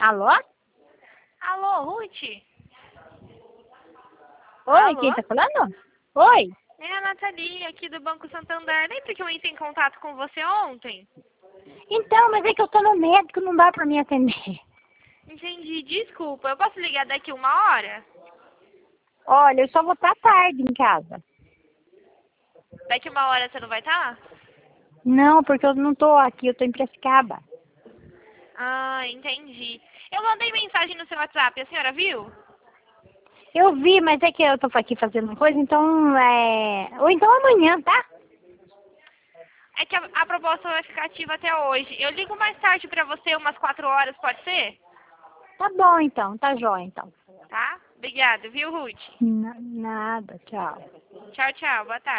Alô? Alô, Ruth? Oi, Alô? quem tá falando? Oi. É a Nathalie, aqui do Banco Santander. Lembra que eu entrei em contato com você ontem? Então, mas é que eu tô no médico, não dá pra me atender. Entendi, desculpa. Eu posso ligar daqui 1 hora? Olha, eu só vou estar tarde em casa. Daqui 1 hora você não vai estar? Não, porque eu não tô aqui, eu tô em Piracicaba. Ah, entendi. Eu mandei mensagem no seu WhatsApp, a senhora viu? Eu vi, mas é que eu tô aqui fazendo uma coisa, então ou então amanhã, tá? É que a proposta vai ficar ativa até hoje. Eu ligo mais tarde pra você, umas 4 horas, pode ser? Tá bom então, tá jóia então. Tá? Obrigada, viu, Ruth? Nada, tchau. Tchau, tchau. Boa tarde.